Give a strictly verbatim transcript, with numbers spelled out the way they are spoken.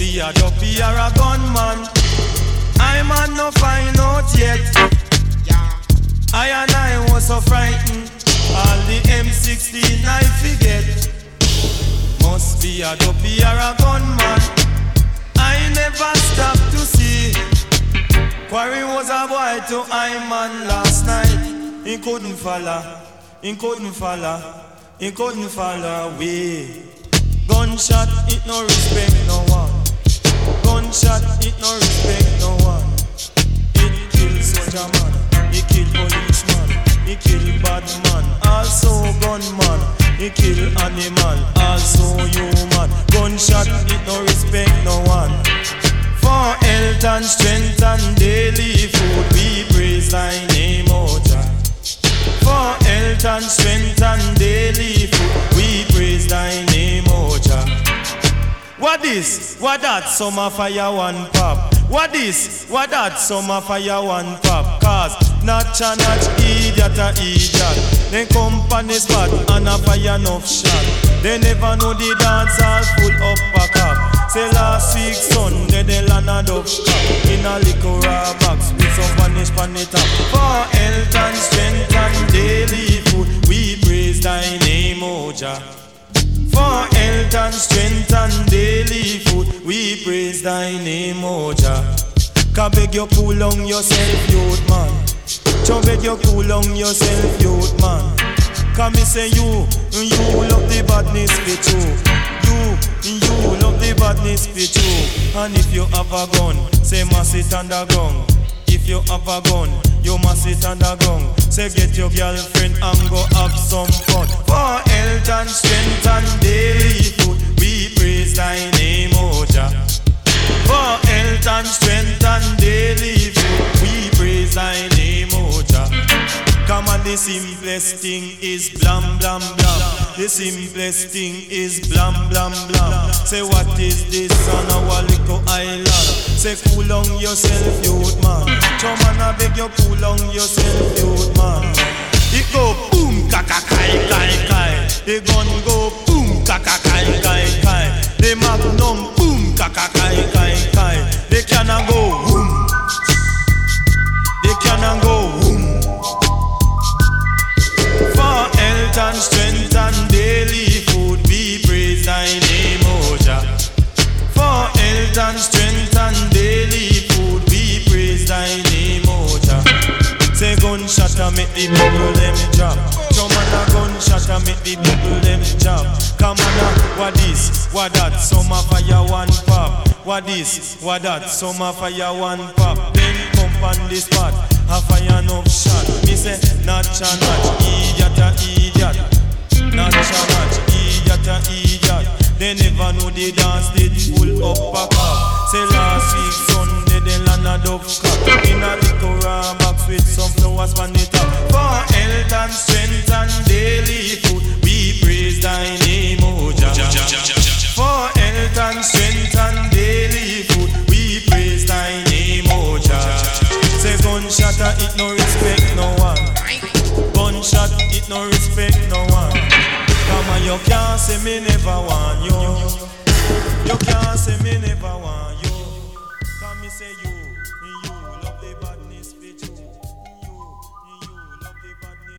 be a dopey or a gunman. I man no find out yet. I and I was so frightened. All the M sixteen I forget. Must be a dopey or a gunman. I never stop to see. Quarry was a boy to I man last night. He couldn't follow, he couldn't follow, he couldn't follow away. Gunshot, it no respect no one. Gunshot, it no respect no one. It kill soldier man, it kill policeman, it kill bad man, also gunman. It kill animal, also human. Gunshot, it no respect no one. For health and strength and daily food, we praise thy name, O Jah. For health and strength and daily food, we praise thy name, O Jah. What this? What that? Summer fire one pop. What this? What that? Summer fire one pop. Cause notch a notch, idiot a idiot. Then company spot and a fire enough shot. They never know the dance all full up a cop. Say last week Sunday they land a dove cup in a liquor box with some vanish pan it up. For health and strength and daily food, we praise thy name, O Jah. For health and strength and daily food, we praise thy name, O Jah. Can beg you cool on yourself, youth man. Can beg you cool on yourself, youth man. Can me say you, you love the badness for true. You, you love the badness for true. And if you have a gun, say must it underground. If you have a gun, you must sit underground. Say get your girlfriend and go have some fun. For health and strength and daily food, we praise thy name, O Jah. For health and strength and daily food, we praise thy name, O Jah. Come on, the simplest thing is blam blam blam. The simplest thing is blam blam blam. Say what is this on our little island? Say cool on yourself, youth man. Come on, I beg you cool on yourself, youth man. It go boom, kaka kai kai kai. The gun go boom, kaka kai kai kai. The magnum boom, kaka kai kai kai. They cannot go boom. They cannot go boom. For health and strength and daily food, we praise thy name, O Jah. For health and strength and daily food, we praise thy name, O Jah. Say gunshot and make the people them drop. Come on a gunshot and make the people them drop. Come on a, what this, what that, summer fire one pop. What this, what that, summer fire one pop. Then come on the spot, a fire no shot. Me say, notch a notch, idiot a idiot. Notch a notch, idiot a idiot. They never know the dance did full up a cup. Say last week Sunday they land a dove cup in a little box with some flowers on the top. For health and strength and daily food, we praise thy name, O Jah. For health and strength and daily food, we praise thy name, O Jah. Say gunshot it no respect no one. Gunshot it no respect no one. Come on, you can't say me never want you. You can't say me never want you. Come me say you.